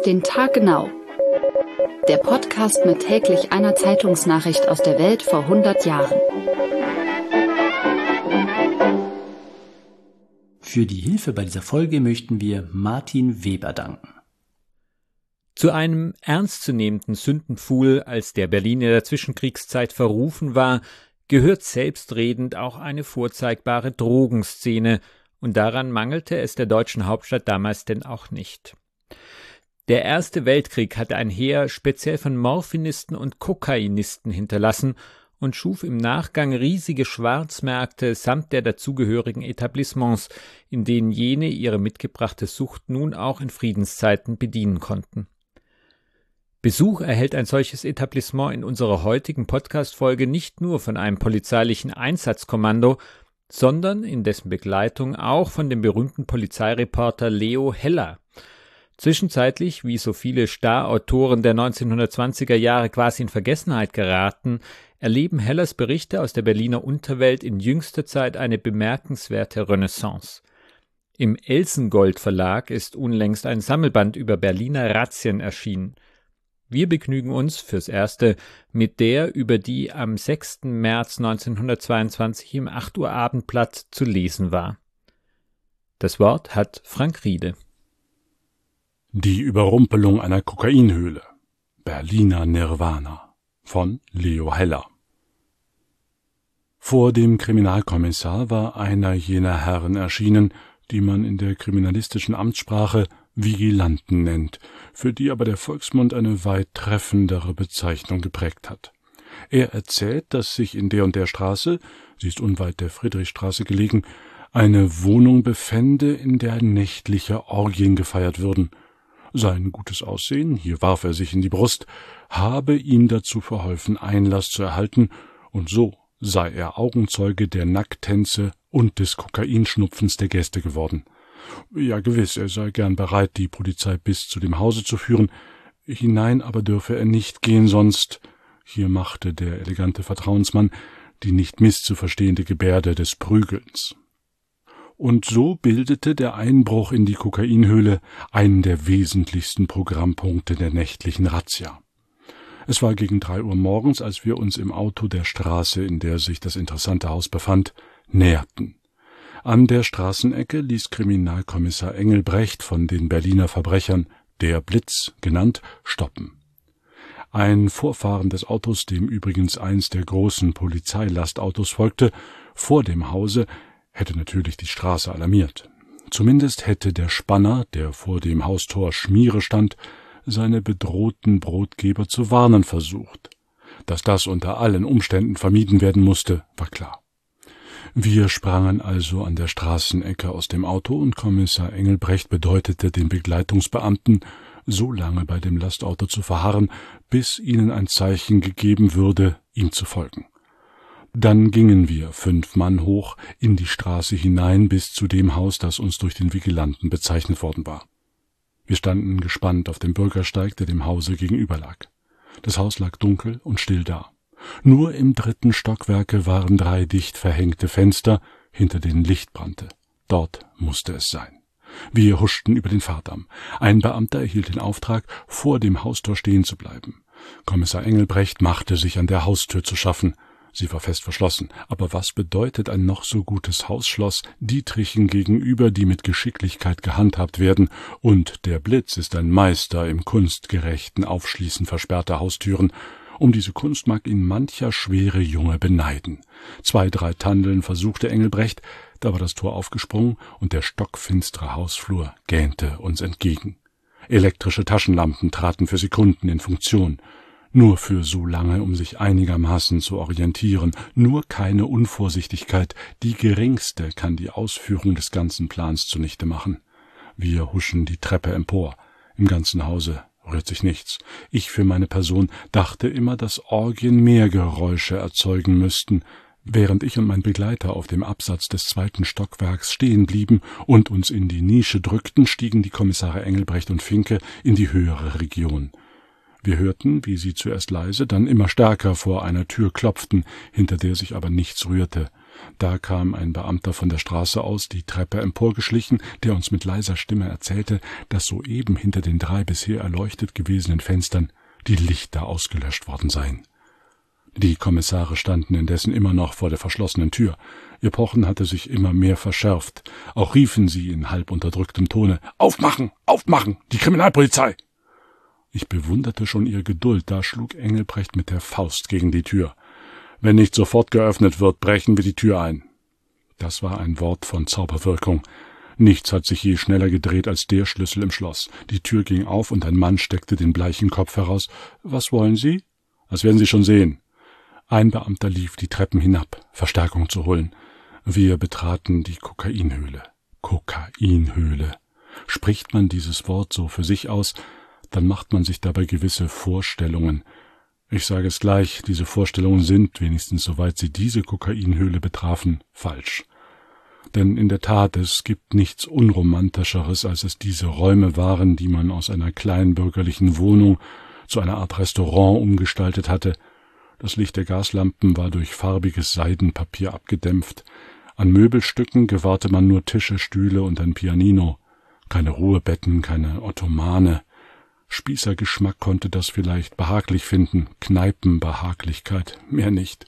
Auf den Tag genau. Der Podcast mit täglich einer Zeitungsnachricht aus der Welt vor 100 Jahren. Für die Hilfe bei dieser Folge möchten wir Martin Weber danken. Zu einem ernstzunehmenden Sündenpfuhl, als der Berlin in der Zwischenkriegszeit verrufen war, gehört selbstredend auch eine vorzeigbare Drogenszene, und daran mangelte es der deutschen Hauptstadt damals denn auch nicht. Der Erste Weltkrieg hatte ein Heer speziell von Morphinisten und Kokainisten hinterlassen und schuf im Nachgang riesige Schwarzmärkte samt der dazugehörigen Etablissements, in denen jene ihre mitgebrachte Sucht nun auch in Friedenszeiten bedienen konnten. Besuch erhält ein solches Etablissement in unserer heutigen Podcast-Folge nicht nur von einem polizeilichen Einsatzkommando, sondern in dessen Begleitung auch von dem berühmten Polizeireporter Leo Heller. Zwischenzeitlich, wie so viele Starautoren der 1920er Jahre quasi in Vergessenheit geraten, erleben Hellers Berichte aus der Berliner Unterwelt in jüngster Zeit eine bemerkenswerte Renaissance. Im Elsengold Verlag ist unlängst ein Sammelband über Berliner Razzien erschienen. Wir begnügen uns fürs Erste mit der, über die am 6. März 1922 im 8 Uhr Abendblatt zu lesen war. Das Wort hat Frank Riede. Die Überrumpelung einer Kokainhöhle. Berliner Nirvana von Leo Heller. Vor dem Kriminalkommissar war einer jener Herren erschienen, die man in der kriminalistischen Amtssprache Vigilanten nennt, für die aber der Volksmund eine weit treffendere Bezeichnung geprägt hat. Er erzählt, dass sich in der und der Straße, sie ist unweit der Friedrichstraße gelegen, eine Wohnung befände, in der nächtliche Orgien gefeiert würden. Sein gutes Aussehen, hier warf er sich in die Brust, habe ihm dazu verholfen, Einlass zu erhalten, und so sei er Augenzeuge der Nacktänze und des Kokainschnupfens der Gäste geworden. Ja, gewiss, er sei gern bereit, die Polizei bis zu dem Hause zu führen, hinein aber dürfe er nicht gehen, sonst, hier machte der elegante Vertrauensmann die nicht misszuverstehende Gebärde des Prügelns. Und so bildete der Einbruch in die Kokainhöhle einen der wesentlichsten Programmpunkte der nächtlichen Razzia. Es war gegen 3 Uhr morgens, als wir uns im Auto der Straße, in der sich das interessante Haus befand, näherten. An der Straßenecke ließ Kriminalkommissar Engelbrecht von den Berliner Verbrechern, der Blitz genannt, stoppen. Ein Vorfahren des Autos, dem übrigens eins der großen Polizeilastautos folgte, vor dem Hause, hätte natürlich die Straße alarmiert. Zumindest hätte der Spanner, der vor dem Haustor Schmiere stand, seine bedrohten Brotgeber zu warnen versucht. Dass das unter allen Umständen vermieden werden musste, war klar. Wir sprangen also an der Straßenecke aus dem Auto und Kommissar Engelbrecht bedeutete den Begleitungsbeamten, so lange bei dem Lastauto zu verharren, bis ihnen ein Zeichen gegeben würde, ihm zu folgen. Dann gingen wir 5 Mann hoch in die Straße hinein bis zu dem Haus, das uns durch den Vigilanten bezeichnet worden war. Wir standen gespannt auf dem Bürgersteig, der dem Hause gegenüber lag. Das Haus lag dunkel und still da. Nur im 3. Stockwerke waren 3 dicht verhängte Fenster, hinter denen Licht brannte. Dort musste es sein. Wir huschten über den Fahrdamm. Ein Beamter erhielt den Auftrag, vor dem Haustor stehen zu bleiben. Kommissar Engelbrecht machte sich an der Haustür zu schaffen. Sie war fest verschlossen. Aber was bedeutet ein noch so gutes Hausschloss Dietrichen gegenüber, die mit Geschicklichkeit gehandhabt werden, und der Blitz ist ein Meister im kunstgerechten Aufschließen versperrter Haustüren. Um diese Kunst mag ihn mancher schwere Junge beneiden. 2, 3 Tandeln versuchte Engelbrecht, da war das Tor aufgesprungen und der stockfinstere Hausflur gähnte uns entgegen. Elektrische Taschenlampen traten für Sekunden in Funktion. Nur für so lange, um sich einigermaßen zu orientieren, nur keine Unvorsichtigkeit, die geringste kann die Ausführung des ganzen Plans zunichte machen. Wir huschen die Treppe empor. Im ganzen Hause rührt sich nichts. Ich für meine Person dachte immer, dass Orgien mehr Geräusche erzeugen müssten. Während ich und mein Begleiter auf dem Absatz des 2. Stockwerks stehen blieben und uns in die Nische drückten, stiegen die Kommissare Engelbrecht und Finke in die höhere Region. Wir hörten, wie sie zuerst leise, dann immer stärker vor einer Tür klopften, hinter der sich aber nichts rührte. Da kam ein Beamter von der Straße aus, die Treppe emporgeschlichen, der uns mit leiser Stimme erzählte, dass soeben hinter den 3 bisher erleuchtet gewesenen Fenstern die Lichter ausgelöscht worden seien. Die Kommissare standen indessen immer noch vor der verschlossenen Tür. Ihr Pochen hatte sich immer mehr verschärft. Auch riefen sie in halb unterdrücktem Tone: »Aufmachen! Aufmachen! Die Kriminalpolizei!« Ich bewunderte schon ihre Geduld, da schlug Engelbrecht mit der Faust gegen die Tür. »Wenn nicht sofort geöffnet wird, brechen wir die Tür ein.« Das war ein Wort von Zauberwirkung. Nichts hat sich je schneller gedreht als der Schlüssel im Schloss. Die Tür ging auf und ein Mann steckte den bleichen Kopf heraus. »Was wollen Sie?« »Das werden Sie schon sehen.« Ein Beamter lief die Treppen hinab, Verstärkung zu holen. Wir betraten die Kokainhöhle. Kokainhöhle. Spricht man dieses Wort so für sich aus, dann macht man sich dabei gewisse Vorstellungen. Ich sage es gleich, diese Vorstellungen sind, wenigstens soweit sie diese Kokainhöhle betrafen, falsch. Denn in der Tat, es gibt nichts Unromantischeres, als es diese Räume waren, die man aus einer kleinbürgerlichen Wohnung zu einer Art Restaurant umgestaltet hatte. Das Licht der Gaslampen war durch farbiges Seidenpapier abgedämpft. An Möbelstücken gewahrte man nur Tische, Stühle und ein Pianino. Keine Ruhebetten, keine Ottomane. Spießergeschmack konnte das vielleicht behaglich finden, Kneipenbehaglichkeit, mehr nicht.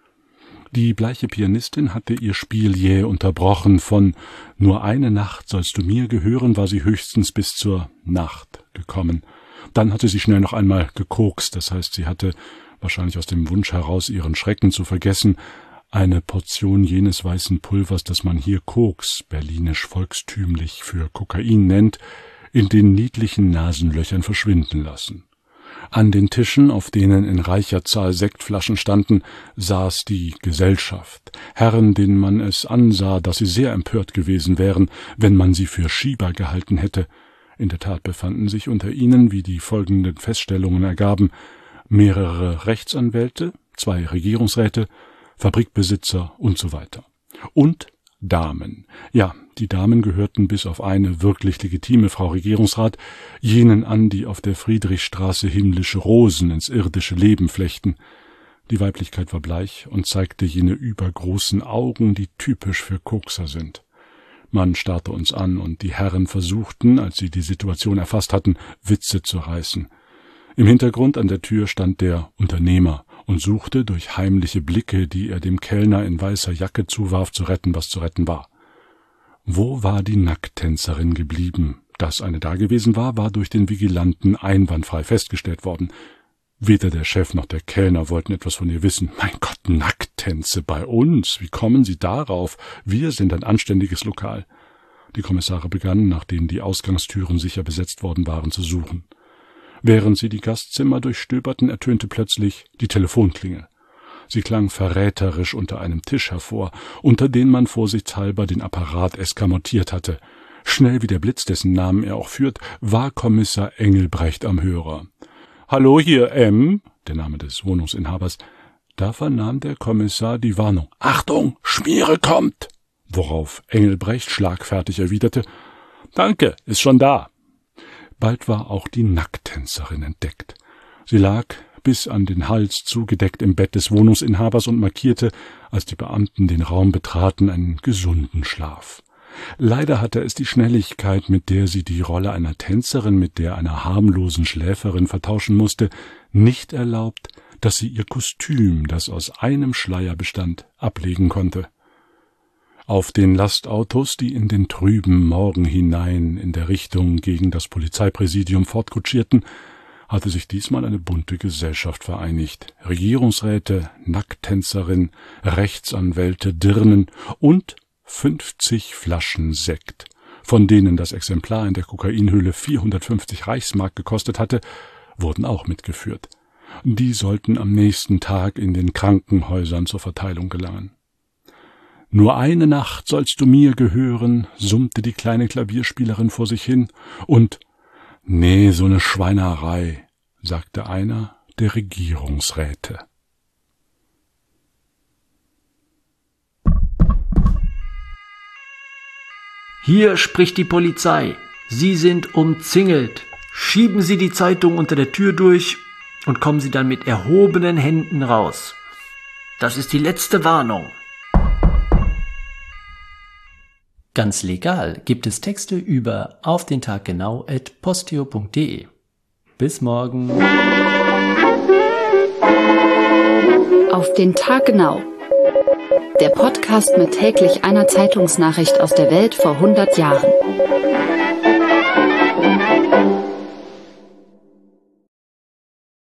Die bleiche Pianistin hatte ihr Spiel jäh unterbrochen. Von »Nur eine Nacht sollst du mir gehören« war sie höchstens bis zur Nacht gekommen. Dann hatte sie schnell noch einmal gekokst, das heißt, sie hatte, wahrscheinlich aus dem Wunsch heraus, ihren Schrecken zu vergessen, eine Portion jenes weißen Pulvers, das man hier Koks, berlinisch volkstümlich für Kokain nennt, in den niedlichen Nasenlöchern verschwinden lassen. An den Tischen, auf denen in reicher Zahl Sektflaschen standen, saß die Gesellschaft, Herren, denen man es ansah, dass sie sehr empört gewesen wären, wenn man sie für Schieber gehalten hätte. In der Tat befanden sich unter ihnen, wie die folgenden Feststellungen ergaben, mehrere Rechtsanwälte, 2 Regierungsräte, Fabrikbesitzer und so weiter. Und Damen. Ja, die Damen gehörten bis auf eine wirklich legitime Frau Regierungsrat jenen an, die auf der Friedrichstraße himmlische Rosen ins irdische Leben flechten. Die Weiblichkeit war bleich und zeigte jene übergroßen Augen, die typisch für Kokser sind. Man starrte uns an, und die Herren versuchten, als sie die Situation erfasst hatten, Witze zu reißen. Im Hintergrund an der Tür stand der Unternehmer und suchte durch heimliche Blicke, die er dem Kellner in weißer Jacke zuwarf, zu retten, was zu retten war. Wo war die Nackttänzerin geblieben? Dass eine dagewesen war, war durch den Vigilanten einwandfrei festgestellt worden. Weder der Chef noch der Kellner wollten etwas von ihr wissen. Mein Gott, Nacktänze bei uns? Wie kommen Sie darauf? Wir sind ein anständiges Lokal. Die Kommissare begannen, nachdem die Ausgangstüren sicher besetzt worden waren, zu suchen. Während sie die Gastzimmer durchstöberten, ertönte plötzlich die Telefonklingel. Sie klang verräterisch unter einem Tisch hervor, unter den man vorsichtshalber den Apparat eskamotiert hatte. Schnell wie der Blitz, dessen Namen er auch führt, war Kommissar Engelbrecht am Hörer. »Hallo, hier M«, der Name des Wohnungsinhabers. Da vernahm der Kommissar die Warnung. »Achtung, Schmiere kommt!« Worauf Engelbrecht schlagfertig erwiderte. »Danke, ist schon da.« Bald war auch die Nacktänzerin entdeckt. Sie lag bis an den Hals zugedeckt im Bett des Wohnungsinhabers und markierte, als die Beamten den Raum betraten, einen gesunden Schlaf. Leider hatte es die Schnelligkeit, mit der sie die Rolle einer Tänzerin mit der einer harmlosen Schläferin vertauschen musste, nicht erlaubt, dass sie ihr Kostüm, das aus einem Schleier bestand, ablegen konnte. Auf den Lastautos, die in den trüben Morgen hinein in der Richtung gegen das Polizeipräsidium fortkutschierten, hatte sich diesmal eine bunte Gesellschaft vereinigt. Regierungsräte, Nacktänzerin, Rechtsanwälte, Dirnen und 50 Flaschen Sekt, von denen das Exemplar in der Kokainhöhle 450 Reichsmark gekostet hatte, wurden auch mitgeführt. Die sollten am nächsten Tag in den Krankenhäusern zur Verteilung gelangen. »Nur eine Nacht sollst du mir gehören«, summte die kleine Klavierspielerin vor sich hin, und »Nee, so eine Schweinerei«, sagte einer der Regierungsräte. Hier spricht die Polizei. Sie sind umzingelt. Schieben Sie die Zeitung unter der Tür durch und kommen Sie dann mit erhobenen Händen raus. Das ist die letzte Warnung. Ganz legal gibt es Texte über aufdentaggenau@posteo.de. Bis morgen. Auf den Tag genau. Der Podcast mit täglich einer Zeitungsnachricht aus der Welt vor 100 Jahren.